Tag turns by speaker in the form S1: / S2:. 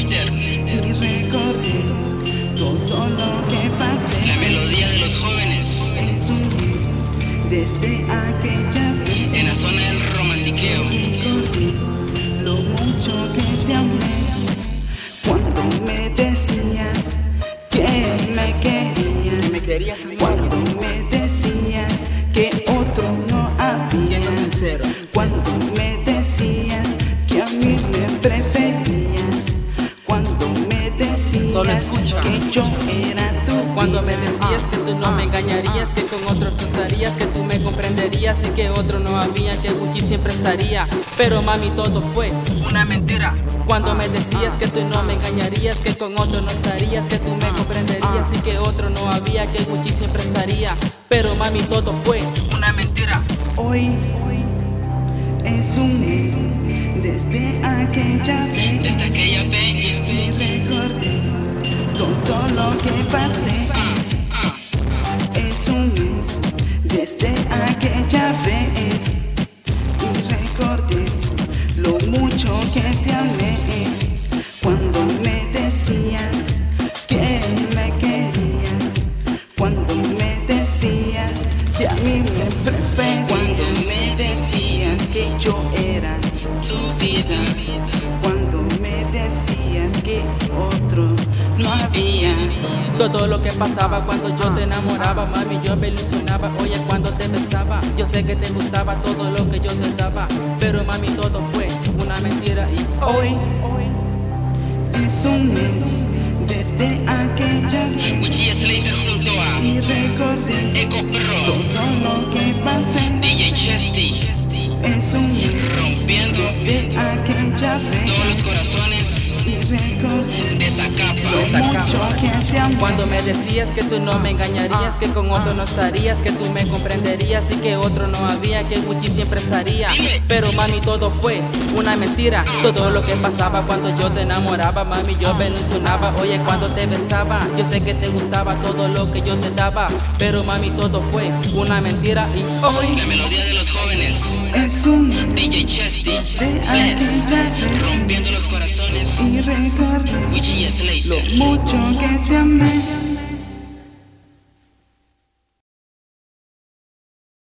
S1: Slater.
S2: Y recordé todo lo que pasé.
S1: La melodía de los jóvenes
S2: Es un mes desde aquella vez.
S1: en la zona del romantiqueo.
S2: Recordé lo mucho que te amé. Cuando me decías que me querías. Cuando me decías que otro no había.
S3: Siendo sincero.
S2: Cuando me decías que a mí me preferías. Cuando me decías
S3: Solo escucha.
S2: que yo era tu
S3: Cuando me
S2: vida.
S3: decías que tú no me engañarías, que con otro tú estarías, que tú me comprenderías y que otro no había, que Gucci siempre estaría. Pero mami, todo fue una mentira. Cuando me decías que tú no me engañarías, que con otro no estarías, que tú me comprenderías y que otro no había, que Gucci siempre estaría. Pero mami, todo fue una mentira.
S2: Hoy es un mes desde aquella vez.
S1: Desde aquella vez.
S2: Y recordé todo lo que pasé. Es un mes desde aquella vez. Y recordé lo mucho que te amé. Cuando me decías que me querías. Cuando me decías que a mí me preferías. Cuando me decías que yo era tu vida. Cuando me decías que otro no había.
S3: Todo lo que pasaba cuando yo te enamoraba, mami, yo me ilusionaba. Oye, cuando te besaba, yo sé que te gustaba todo lo que yo te daba. Pero mami, todo fue una mentira y
S2: Hoy es un mes desde aquella vez.
S1: Gucci Slater junto a
S2: Y recordé
S1: Eco Pro,
S2: todo lo que pasé.
S1: DJ Chesty,
S2: Es un mes
S1: rompiendo
S2: desde aquella
S1: todos los
S2: vez.
S1: corazones
S2: Y recordé
S1: de esa capa.
S2: lo mucho que te amé.
S3: cuando me decías que tú no me engañarías, que con otro no estarías, que tú me comprenderías y que otro no había, que Gucci siempre estaría. Pero mami, todo fue una mentira. Todo lo que pasaba cuando yo te enamoraba, mami, yo me ilusionaba. Oye, cuando te besaba, yo sé que te gustaba todo lo que yo te daba. Pero mami, todo fue una mentira y hoy
S1: La melodía de los jóvenes,
S2: Es un mes
S1: DJ Chesty,
S2: desde aquella vez.
S1: rompiendo los corazones.
S2: Y recordé
S1: Gucci
S2: lo
S1: Slater.
S2: mucho que te amé.